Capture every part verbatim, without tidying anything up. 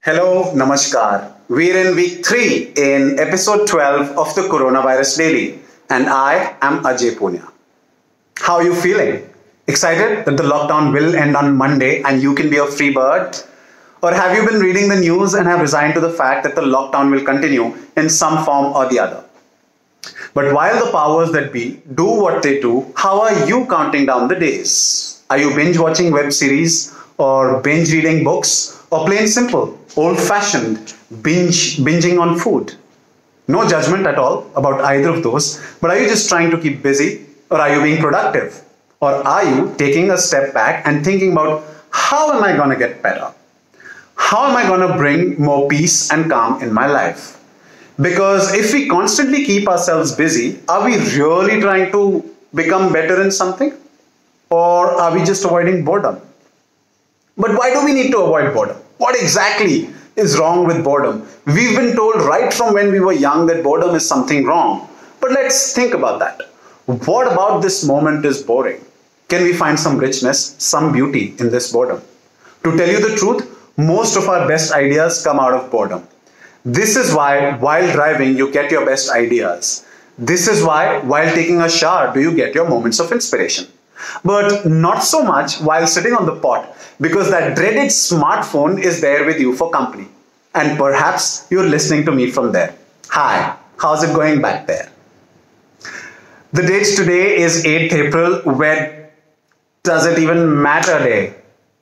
Hello, Namaskar. We're in week three in episode twelve of the Coronavirus Daily, and I am Ajay Punya. How are you feeling? Excited that the lockdown will end on Monday and you can be a free bird? Or have you been reading the news and have resigned to the fact that the lockdown will continue in some form or the other? But while the powers that be do what they do, how are you counting down the days? Are you binge watching web series or binge reading books or plain simple, old-fashioned binge binging on food? No judgment at all about either of those, but are you just trying to keep busy or are you being productive? Or are you taking a step back and thinking about how am I going to get better? How am I going to bring more peace and calm in my life? Because if we constantly keep ourselves busy, are we really trying to become better in something? Or are we just avoiding boredom? But why do we need to avoid boredom? What exactly is wrong with boredom? We've been told right from when we were young that boredom is something wrong. But let's think about that. What about this moment is boring? Can we find some richness, some beauty in this boredom? To tell you the truth, most of our best ideas come out of boredom. This is why while driving you get your best ideas. This is why while taking a shower do you get your moments of inspiration. But not so much while sitting on the pot, because that dreaded smartphone is there with you for company. And perhaps you're listening to me from there. Hi, how's it going back there? The date today is eighth April. Where does it even matter day?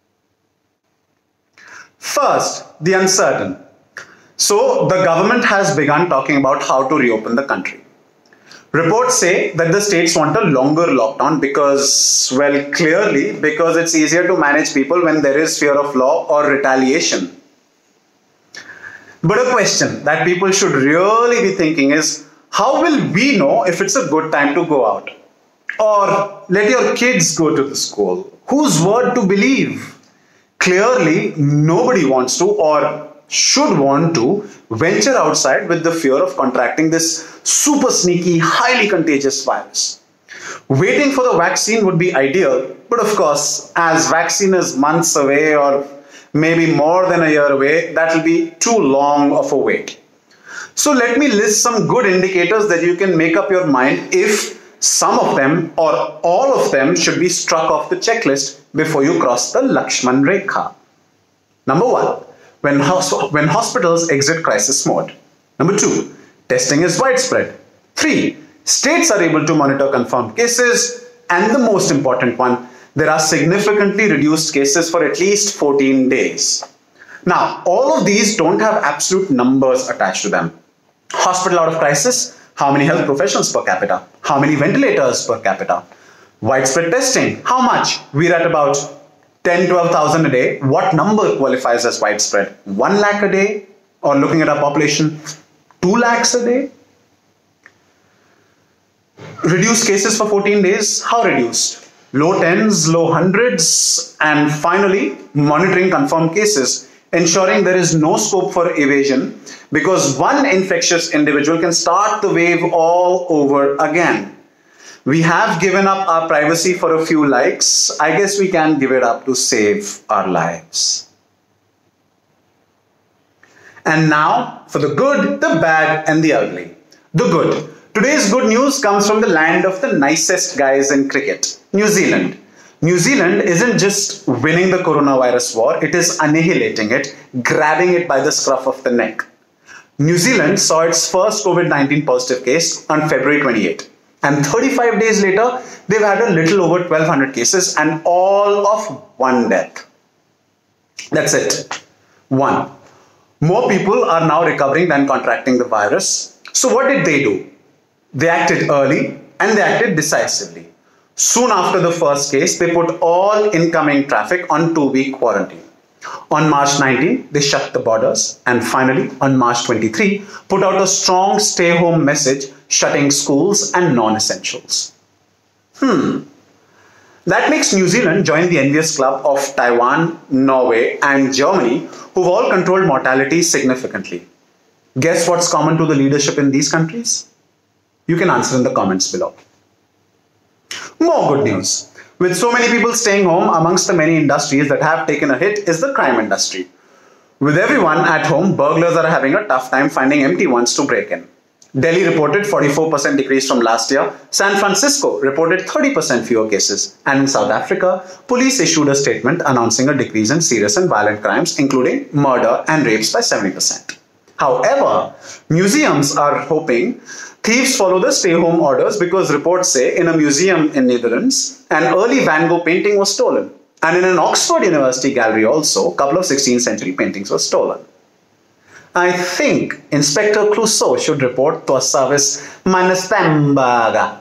First, the uncertain. So the government has begun talking about how to reopen the country. Reports say that the states want a longer lockdown because, well, clearly because it's easier to manage people when there is fear of law or retaliation. But a question that people should really be thinking is, how will we know if it's a good time to go out? Or let your kids go to the school. Whose word to believe? Clearly, nobody wants to or should want to venture outside with the fear of contracting this super sneaky, highly contagious virus. Waiting for the vaccine would be ideal, but of course, as vaccine is months away or maybe more than a year away, that will be too long of a wait. So let me list some good indicators that you can make up your mind if some of them or all of them should be struck off the checklist before you cross the Lakshman Rekha. Number one, when, hos- when hospitals exit crisis mode. Number two, testing is widespread. Three, states are able to monitor confirmed cases. And the most important one, there are significantly reduced cases for at least fourteen days. Now, all of these don't have absolute numbers attached to them. Hospital out of crisis, how many health professionals per capita? How many ventilators per capita? Widespread testing, how much? We're at about ten, twelve thousand a day. What number qualifies as widespread? one lakh a day? Or looking at our population, two lakhs a day? Reduced cases for fourteen days, how reduced? Low tens, low hundreds, and finally, monitoring confirmed cases, ensuring there is no scope for evasion because one infectious individual can start the wave all over again. We have given up our privacy for a few likes. I guess we can give it up to save our lives. And now for the good, the bad, and the ugly. The good. Today's good news comes from the land of the nicest guys in cricket, New Zealand. New Zealand isn't just winning the coronavirus war, it is annihilating it, grabbing it by the scruff of the neck. New Zealand saw its first COVID nineteen positive case on February twenty-eighth. And thirty-five days later, they've had a little over twelve hundred cases and all of one death. That's it. One. More people are now recovering than contracting the virus. So what did they do? They acted early and they acted decisively. Soon after the first case, they put all incoming traffic on two-week quarantine. On March nineteenth, they shut the borders. And finally, on March twenty-third, put out a strong stay-home message shutting schools and non-essentials. Hmm. That makes New Zealand join the envious club of Taiwan, Norway, and Germany, who've all controlled mortality significantly. Guess what's common to the leadership in these countries? You can answer in the comments below. More good news. With so many people staying home, amongst the many industries that have taken a hit is the crime industry. With everyone at home, burglars are having a tough time finding empty ones to break in. Delhi reported forty-four percent decrease from last year. San Francisco reported thirty percent fewer cases. And in South Africa, police issued a statement announcing a decrease in serious and violent crimes, including murder and rapes, by seventy percent. However, museums are hoping thieves follow the stay-home orders because reports say in a museum in Netherlands, an early Van Gogh painting was stolen. And in an Oxford University gallery also, a couple of sixteenth century paintings were stolen. I think Inspector Clouseau should report to a service Mannestambaga.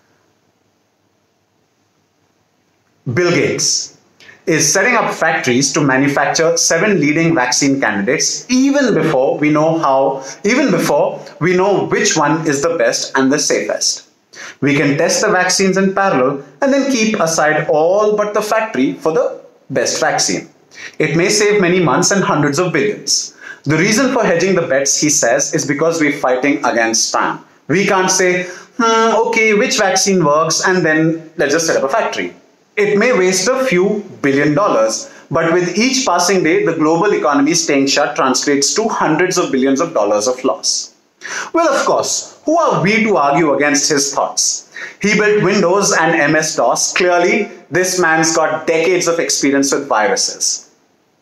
Bill Gates is setting up factories to manufacture seven leading vaccine candidates even before we know how, even before we know which one is the best and the safest. We can test the vaccines in parallel and then keep aside all but the factory for the best vaccine. It may save many months and hundreds of billions. The reason for hedging the bets, he says, is because we're fighting against time. We can't say, hmm, okay, which vaccine works, and then let's just set up a factory. It may waste a few billion dollars, but with each passing day, the global economy staying shut translates to hundreds of billions of dollars of loss. Well, of course, who are we to argue against his thoughts? He built Windows and M S DOS. Clearly, this man's got decades of experience with viruses.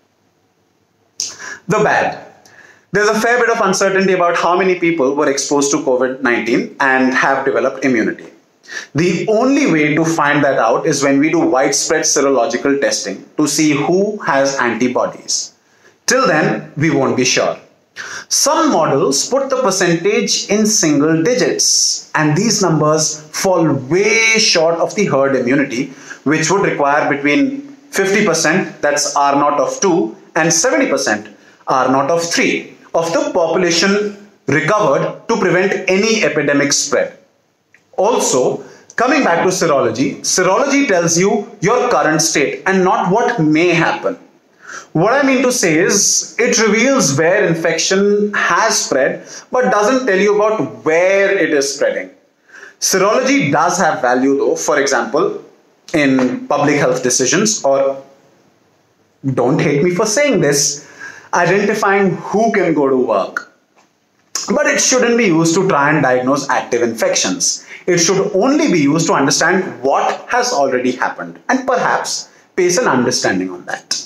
The bad. There's a fair bit of uncertainty about how many people were exposed to COVID nineteen and have developed immunity. The only way to find that out is when we do widespread serological testing to see who has antibodies. Till then, we won't be sure. Some models put the percentage in single digits, and these numbers fall way short of the herd immunity, which would require between fifty percent, that's R naught of two, and seventy percent, R naught of three, of the population recovered to prevent any epidemic spread. Also, coming back to serology, serology tells you your current state and not what may happen. What I mean to say is, it reveals where infection has spread, but doesn't tell you about where it is spreading. Serology does have value though, for example, in public health decisions, or don't hate me for saying this, identifying who can go to work. But it shouldn't be used to try and diagnose active infections. It should only be used to understand what has already happened and perhaps base an understanding on that.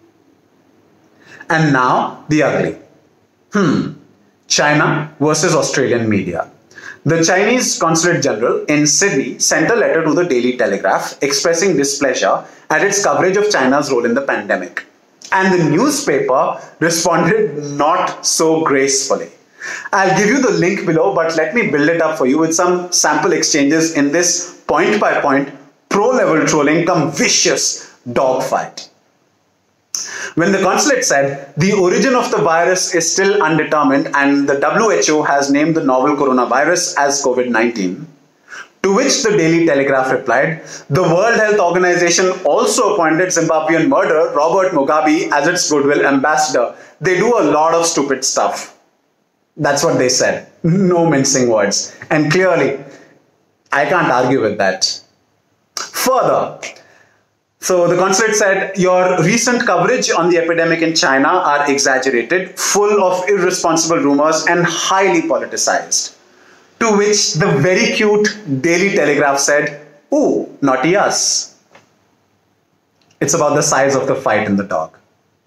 And now the ugly. Hmm. China versus Australian media. The Chinese Consulate General in Sydney sent a letter to the Daily Telegraph expressing displeasure at its coverage of China's role in the pandemic. And the newspaper responded not so gracefully. I'll give you the link below, but let me build it up for you with some sample exchanges in this point-by-point, pro-level trolling come vicious dogfight. When the consulate said the origin of the virus is still undetermined and the W H O has named the novel coronavirus as COVID nineteen, to which the Daily Telegraph replied, the World Health Organization also appointed Zimbabwean murderer Robert Mugabe as its goodwill ambassador. They do a lot of stupid stuff. That's what they said. No mincing words. And clearly, I can't argue with that. Further, so the consulate said, your recent coverage on the epidemic in China are exaggerated, full of irresponsible rumors and highly politicized. To which the very cute Daily Telegraph said, ooh, naughty us. It's about the size of the fight in the dog.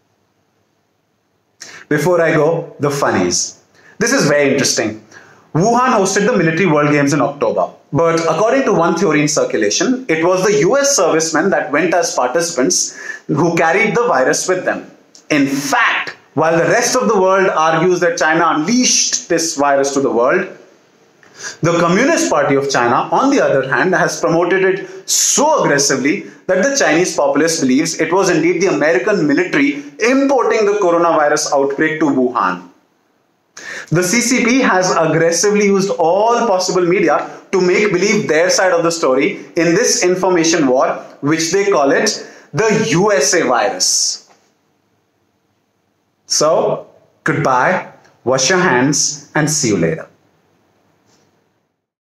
Before I go, the funnies. This is very interesting. Wuhan hosted the Military World Games in October. But according to one theory in circulation, it was the U S servicemen that went as participants who carried the virus with them. In fact, while the rest of the world argues that China unleashed this virus to the world, the Communist Party of China, on the other hand, has promoted it so aggressively that the Chinese populace believes it was indeed the American military importing the coronavirus outbreak to Wuhan. The C C P has aggressively used all possible media to make believe their side of the story in this information war, which they call it the U S A virus. So, goodbye, wash your hands, and see you later.